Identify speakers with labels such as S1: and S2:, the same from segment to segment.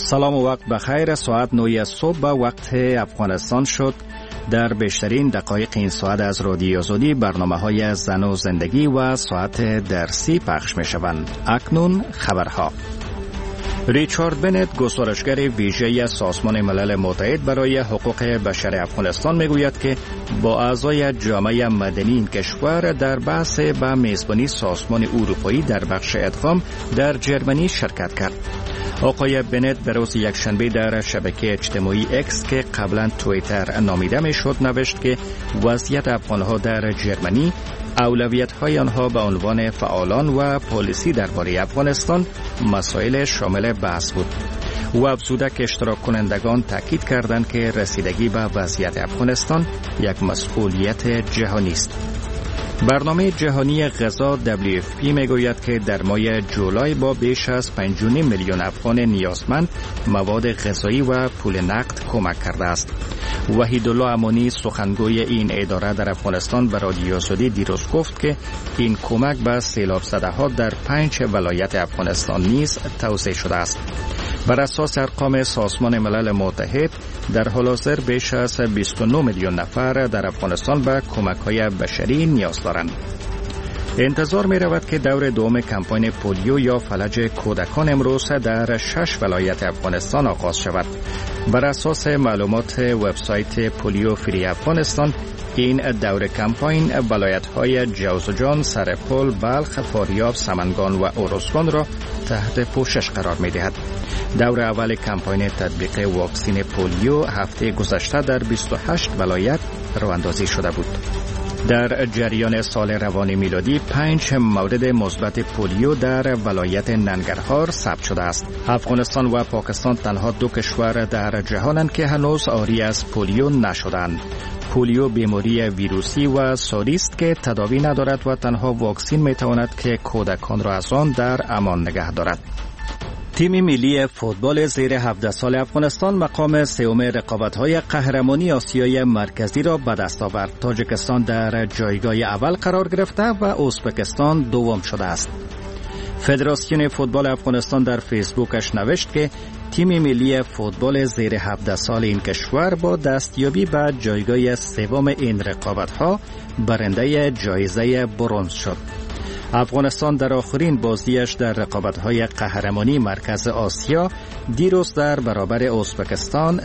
S1: سلام و وقت بخیر. ساعت 9 صبح به وقت افغانستان شد. در بیشترین دقایق این ساعت از رادیو آزادی برنامه‌های زن و زندگی و ساعت درسی پخش می‌شوند. اکنون خبرها. ریچارد بنت، گزارشگر ویژه سازمان ملل متحد برای حقوق بشر افغانستان میگوید که با اعضای جامعه مدنی این کشور در بحث به میزبانی سازمان اروپایی در بخش ادغام در جرمنی شرکت کرد. آقای بنت به روز یکشنبه در شبکه اجتماعی اکس که قبلا توییتر نامیده میشد نوشت که وضعیت افغانها در جرمنی، اولویت‌های آنها به عنوان فعالان و پالیسی درباره افغانستان مسائل شامل بحث بود. او افزوده که اشتراک کنندگان تاکید کردند که رسیدگی به وضعیت افغانستان یک مسئولیت جهانی است. برنامه جهانی غذا WFP میگوید که در ماه جولای با بیش از 5.5 میلیون افغان نیازمند مواد غذایی و پول نقد کمک کرده است. وحیدالله امانی، سخنگوی این اداره در افغانستان، به رادیو آزادی دیروز گفت که این کمک به سیلاب زده ها در 5 ولایت افغانستان نیز توزیع شده است. بر اساس ارقام سازمان ملل متحد در حال حاضر بیش از 29 میلیون نفر در افغانستان به کمک‌های بشری نیاز دارند. انتظار می رود که دور دوم کمپاین پولیو یا فلج کودکان امروز در 6 ولایت افغانستان آغاز شود. بر اساس معلومات وبسایت پولیو فری افغانستان، این دور کمپاین ولایت‌های جوزجان، سرپل، بلخ، فاریاب، سمنگان و اورزگان را تحت پوشش قرار می دهد. دور اول کمپاین تطبیق واکسین پولیو هفته گذشته در 28 ولایت راه‌اندازی شده بود. در جریان سال روان میلادی 5 مورد مثبت پولیو در ولایت ننگرهار ثبت شده است. افغانستان و پاکستان تنها 2 کشور در جهانند که هنوز عاری از پولیو نشدند. پولیو بیماری ویروسی و ساری است که تداوی ندارد و تنها واکسین میتواند که کودکان را از آن در امان نگه دارد. تیم ملی فوتبال زیر 17 سال افغانستان مقام سوم رقابت‌های قهرمانی آسیای مرکزی را به دست آورد. تاجیکستان در جایگاه اول قرار گرفته و ازبکستان دوم شده است. فدراسیون فوتبال افغانستان در فیسبوکش نوشت که تیم ملی فوتبال زیر 17 سال این کشور با دستیابی به جایگاه سوم این رقابت‌ها برنده جایزه برنز شد. افغانستان در آخرین بازیش در رقابت‌های قهرمانی مرکز آسیا دیروز در برابر ازبکستان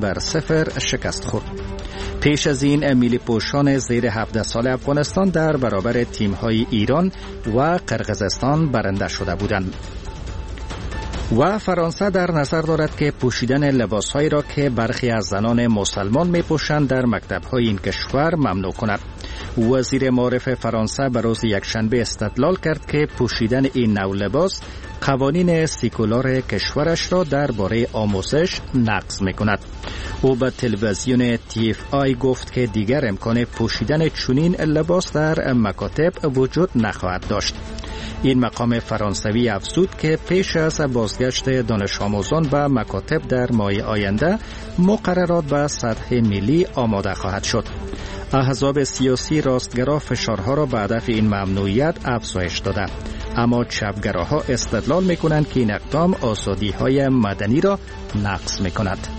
S1: 3-0 شکست خورد. پیش از این ملی پوشان زیر 17 سال افغانستان در برابر تیم‌های ایران و قرقیزستان برنده شده بودند. و فرانسه در نظر دارد که پوشیدن لباسهایی را که برخی از زنان مسلمان می‌پوشند در مکتب‌های این کشور ممنوع کند. وزیر معارف فرانسه به روز یکشنبه استدلال کرد که پوشیدن این نوع لباس قوانین سیکولار کشورش را درباره آموزش نقض می‌کند. او به تلویزیون TFI گفت که دیگر امکان پوشیدن چنین لباس در مکاتب وجود نخواهد داشت. این مقام فرانسوی افزود که پیش از بازگشت دانش آموزان به مکاتب در ماه آینده مقررات به سطح ملی آماده خواهد شد. احزاب سیاسی راستگرا فشارها را به هدف این ممنوعیت افزایش داده، اما چپگراها استدلال می‌کنند که این اقدام آزادی‌های مدنی را نقض می‌کند.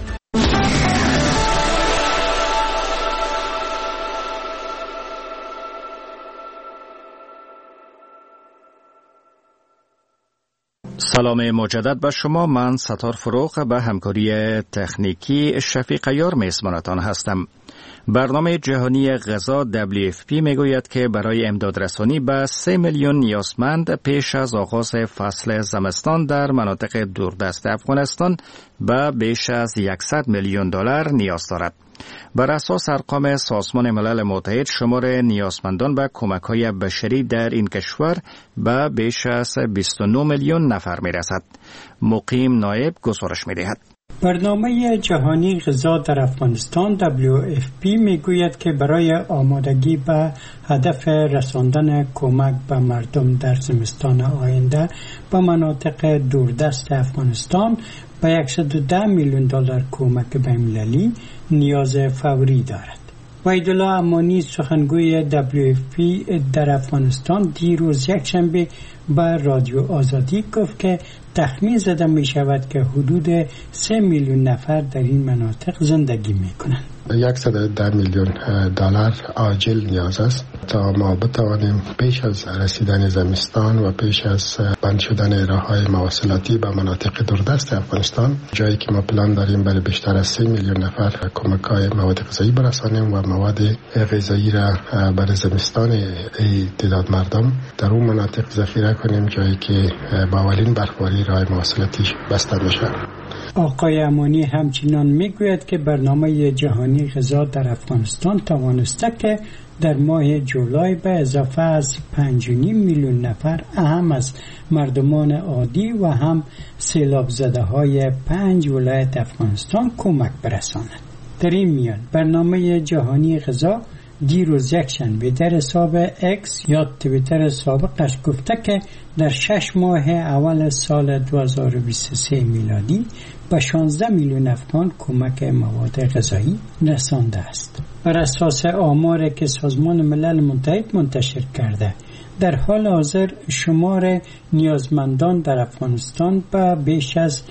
S1: سلام مجدد به شما. من ستار فروغ به همکاری تکنیکی شفیق عیار میزبانتان هستم. برنامه جهانی غذا WFP میگوید که برای امدادرسانی به 3 میلیون نیازمند پیش از آغاز فصل زمستان در مناطق دوردست افغانستان به بیش از 100 میلیون دلار نیاز دارد. بر اساس ارقام سازمان ملل متحد شمار نیازمندان به کمک‌های بشری در این کشور به بیش از 29 میلیون نفر می‌رسد. مقیم نایب گزارش می‌دهد.
S2: برنامه جهانی غذا در افغانستان WFP میگوید که برای آمادگی به هدف رساندن کمک به مردم در زمستان آینده به مناطق دوردست افغانستان به 110 میلیون دلار کمک بین‌المللی نیاز فوری دارد. وحیدالله امانی سخنگوی WFP در افغانستان دیروز یکشنبه به رادیو آزادی گفت که تخمین زده می شود که حدود 3 میلیون نفر در این مناطق زندگی می کنند.
S3: 110 میلیون دلار عاجل نیاز است تا ما بتوانیم پیش از رسیدن زمستان و پیش از بند شدن راه‌های مواصلاتی به مناطق دوردست افغانستان، جایی که ما پلان داریم برای بیشتر از 3 میلیون نفر کمک‌های مواد غذایی برسانیم و مواد غذایی را برای زمستان تعداد مردم در اون مناطق ذخیره کنیم، جایی که با اولین برفباری راه مواصلاتی بسته میشه.
S2: آقای امانی همچنان میگوید که برنامه جهانی غذا در افغانستان توانسته که در ماه جولای به اضافه از 5.5 میلیون نفر اهم از مردمان عادی و هم سیلاب زده های 5 ولایت افغانستان کمک برساند. در این میان برنامه جهانی غذا دیروز یکشنبه در حساب اکس یا توییتر سابقش گفته که در 6 ماه اول سال 2023 میلادی به 16 میلیون افغان کمک مواد غذایی رسانده است. بر اساس آماری که سازمان ملل متحد منتشر کرده، در حال حاضر شمار نیازمندان در افغانستان به بیش از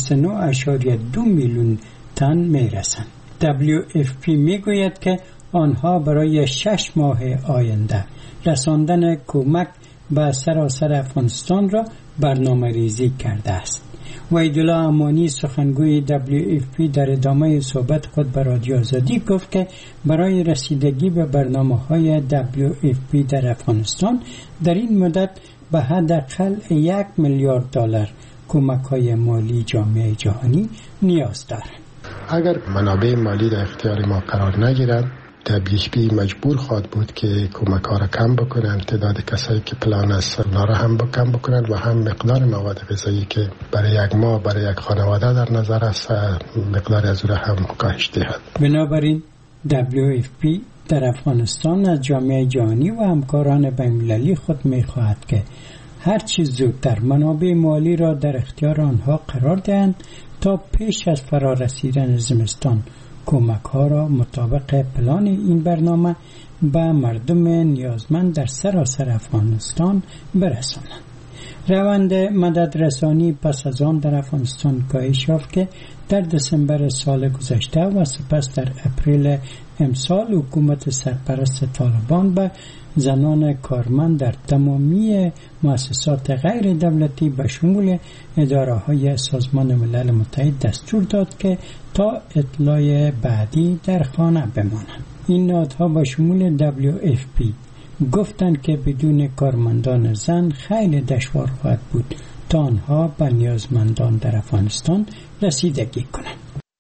S2: 29.2 میلیون تن میرسند. WFP میگوید که آنها برای 6 ماه آینده رساندن کمک به سراسر افغانستان را برنامه ریزی کرده است. وحیدالله امانی سخنگوی WFP در ادامه صحبت خود به رادیو آزادی گفت که برای رسیدگی به برنامه‌های WFP در افغانستان در این مدت به حداقل 1 میلیارد دلار کمک‌های مالی جامعه جهانی نیاز دارد.
S3: اگر منابع مالی در اختیار ما قرار نگیرد، WFP مجبور خواهد بود که کمک ها را کم بکنند، تعداد کسایی که پلان است اونا را هم کم بکنند و هم مقدار مواد غذایی که برای یک ماه برای یک خانواده در نظر است مقدار از او را هم کاهش دهد.
S2: بنابراین WFP در افغانستان از جامعه جهانی و همکاران بین‌المللی خود می‌خواهد که هر چیز زودتر منابع مالی را در اختیار آنها قرار دهند تا پیش از فرا رسیدن زمستان کمک ها را مطابق پلان این برنامه به مردم نیازمند در سراسر افغانستان برسانند. روند مددرسانی پس از آن در افغانستان کاهش یافت که در دسامبر سال گذشته و سپس در اپریل امسال حکومت سرپرست طالبان به زنان کارمند در تمامی مؤسسات غیر دولتی به شمول اداره‌های سازمان ملل متحد دستور داد که تا اطلاع بعدی در خانه بمانند. این نهادها به شمول WFP گفتند که بدون کارمندان زن خیلی دشوار خواهد بود تا آنها به نیازمندان در افغانستان رسیدگی کنند.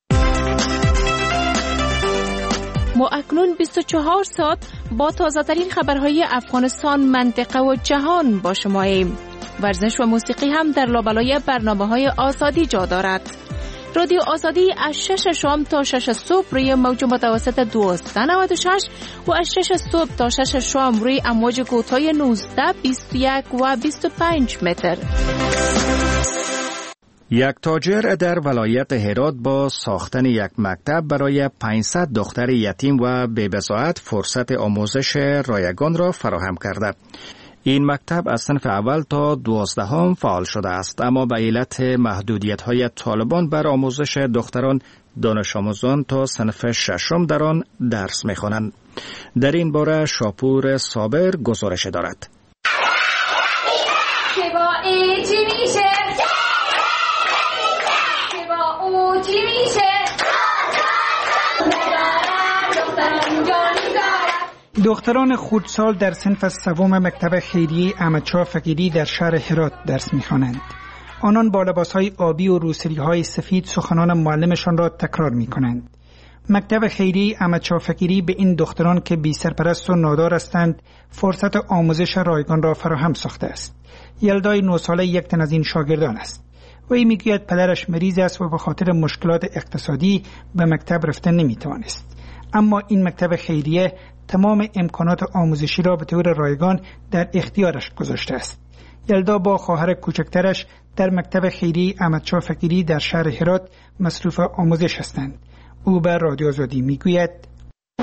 S4: ما اکنون 24 ساعت با تازه‌ترین خبرهای افغانستان، منطقه و جهان با شماییم. ورزش و موسیقی هم در لابلای برنامه‌های آزادی جا دارد. رادیو آزادی از 6 شام تا 6 صبح روی موج متوسط 1296 و از 6 صبح تا 6 شام روی امواج کوتاه 19، 21 و 25 متر.
S1: یک تاجر در ولایت هرات با ساختن یک مکتب برای 500 دختر یتیم و بی‌بضاعت فرصت آموزش رایگان را فراهم کرده. این مکتب از صنف اول تا 12 فعال شده است، اما به علت محدودیت‌های طالبان بر آموزش دختران، دانش آموزان تا صنف 6 در آن درس می‌خوانند. در این باره شاپور صابر گزارش دارد.
S5: دختران خردسال در صنف سوم مکتب خیریه احمد شاه فقیری در شهر هرات درس می‌خوانند. آنان با لباس‌های آبی و روسری‌های سفید سخنان معلمشان را تکرار می‌کنند. مکتب خیریه احمد شاه فقیری به این دختران که بی سرپرست و نادار هستند فرصت آموزش رایگان را فراهم ساخته است. یلدای 9 ساله یک تن از این شاگردان است. وی میگوید پدرش مریض است و به خاطر مشکلات اقتصادی به مکتب رفته نمی‌توانست. اما این مکتب خیریه تمام امکانات آموزشی را به طور رایگان در اختیارش گذاشته است. یلدا با خواهر کوچکترش در مکتب خیریه احمد شاه فقیری در شهر هرات مصروف آموزش هستند. او به رادیو آزادی میگوید
S6: به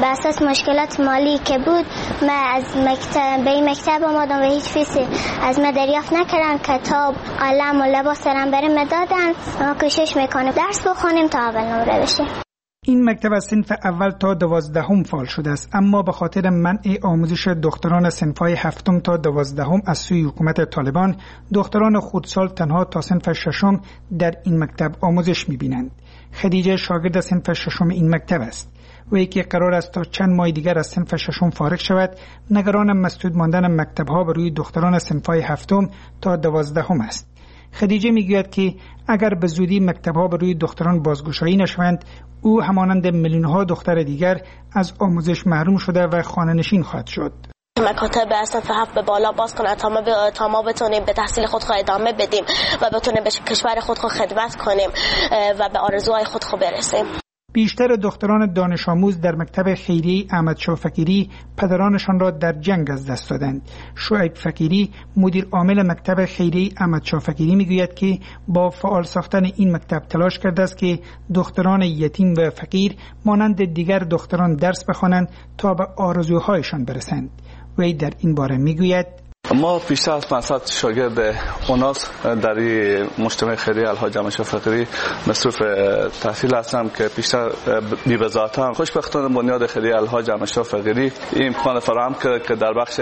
S6: اساس مشکلات مالی که بود من از به این مکتب آمدم و هیچ فیسی از من دریافت نکردم. کتاب، قلم و لباس هم برام دادن. ما کوشش میکنیم درس بخونیم تا اول نمره بشیم.
S5: این مکتب از صنف اول تا 12 فعال شده است، اما به خاطر منع آموزش دختران صنف‌های 7 تا 12 از سوی حکومت طالبان، دختران خردسال تنها تا صنف 6 در این مکتب آموزش می‌بینند. خدیجه شاگرد صنف 6 این مکتب است. وی که قرار است تا چند ماه دیگر از صنف 6 فارغ شود، نگران مسدود ماندن مکتب‌ها بر روی دختران صنف‌های 7 تا 12 است. خدیجه میگوید که اگر به زودی مکتب‌ها بر روی دختران بازگشایی نشوند، او همانند میلیون‌ها دختر دیگر از آموزش محروم شده و خانه‌نشین خواهد شد.
S7: مکاتب از صنف 7 به بالا باز کنند تا ما بتونیم به تحصیل خود ادامه بدیم و بتونیم به کشور خود خدمت کنیم و به آرزوهای خود برسیم.
S5: بیشتر دختران دانش آموز در مکتب خیریه احمدشاه فقیری پدرانشان را در جنگ از دست دادند. شعیب فقیری مدیر عامل مکتب خیریه احمدشاه فقیری میگوید که با فعال ساختن این مکتب تلاش کرده است که دختران یتیم و فقیر مانند دیگر دختران درس بخوانند تا به آرزوهایشان برسند. وی در این باره میگوید
S8: ما بیشتر از 500 شاگرد اوناس در مجتمع خیریه الحاج احمدشاه فقیری مصروف تحصیل هستم که بیشتر بی بذاتم. خوشبختانه بنیاد خیریه الحاج احمدشاه فقیری این امکان فراهم کرد که در بخش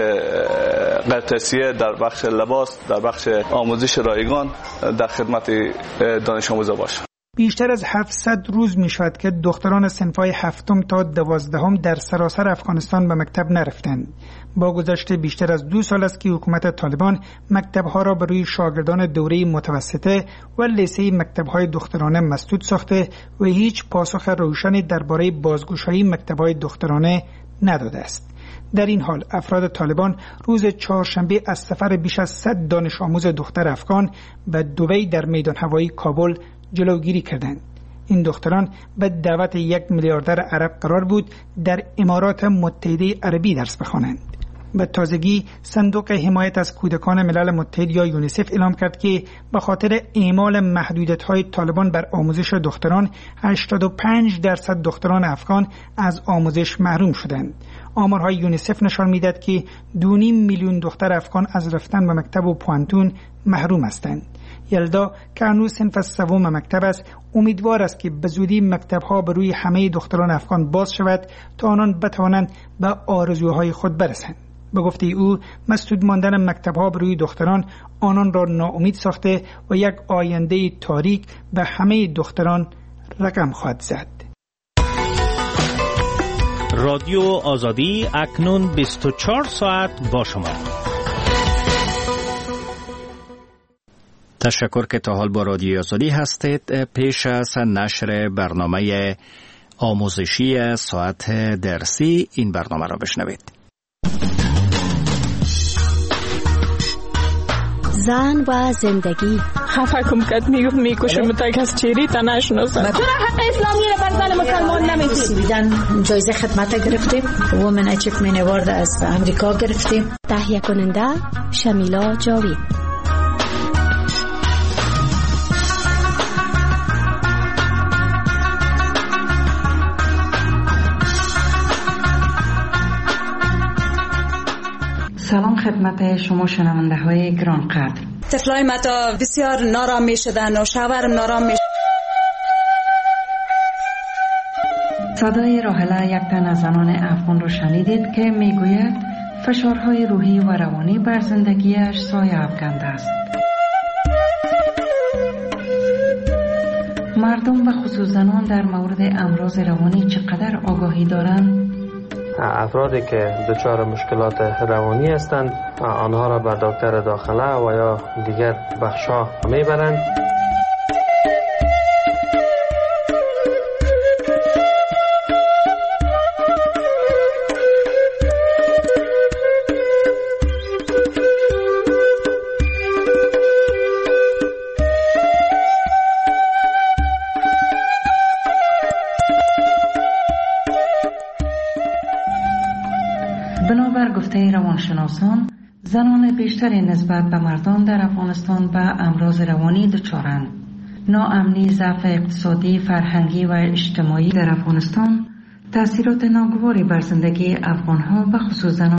S8: غیرتحصیلی، در بخش لباس، در بخش آموزش رایگان در خدمت دانش آموزا باشم.
S5: بیشتر از 700 روز می شود که دختران صنف‌های 7 تا 12 در سراسر افغانستان به مکتب نرفتند. با گذشت بیشتر از 2 سال است که حکومت طالبان مکتب‌ها را برای شاگردان دوره متوسطه و لیسه مکتب‌های دخترانه مسدود ساخته و هیچ پاسخ روشنی درباره بازگشایی مکتب‌های دخترانه نداده است. در این حال افراد طالبان روز چهارشنبه از سفر بیش از 100 دانش آموز دختر افغان به دبی در میدان هوایی کابل جلوگیری کردند. این دختران به دعوت 1 میلیاردر عرب قرار بود در امارات متحده عربی درس بخوانند. به تازگی صندوق حمایت از کودکان ملل متحد یا یونیسف اعلام کرد که به خاطر اعمال محدودیت‌های طالبان بر آموزش دختران 85% دختران افغان از آموزش محروم شدند. آمارهای یونیسف نشان می‌دهد که 2.5 میلیون دختر افغان از رفتن به مکتب و پوانتون محروم هستند. یلدا که هنوز صنف 3 مکتب است، امیدوار است که به زودی مکتب‌ها به روی همه دختران افغان باز شود تا آنان بتوانند به آرزوهای خود برسند. به گفته او، مسدود ماندن مکتب‌ها به روی دختران آنان را ناامید ساخته و یک آینده تاریک به همه دختران رقم خواهد زد.
S1: رادیو آزادی اکنون 24 ساعت با شما. تشکر که تا حال با رادیو آزادی هستید. پیش از نشر برنامه آموزشی ساعت درسی این برنامه را بشنوید.
S9: زن و زندگی.
S10: خفه کم کد میکشم تا کس چیری تا نشناسم.
S9: چرا حق اسلامی را بر زن مسلمان نمیدید؟ جایزه خدمت گرفتیم. وومن اچیومنت اوارد از امریکا گرفتیم. تهیه کننده شمیلا جاوید.
S11: سلام خدمت شما شنونده های گران قدر.
S12: طفلای ما تا بسیار نارام می شدن و شوهرم نارام می شدن.
S11: صدای راحله یک تن از زنان افغان رو شنیدید که می گوید فشارهای روحی و روانی بر زندگیش سایه افکنده است. مردم و خصوص زنان در مورد امراض روانی چقدر آگاهی دارند؟
S13: افرادی که دچار مشکلات روانی هستند آنها را به دکتر داخله و یا دیگر بخش‌ها میبرند.
S11: بنابر گفته روانشناسان، زنان بیشتری نسبت به مردان در افغانستان به امراض روانی دچارند. ناامنی، ضعف اقتصادی، فرهنگی و اجتماعی در افغانستان تأثیرات ناگواری بر زندگی افغان‌ها و خصوص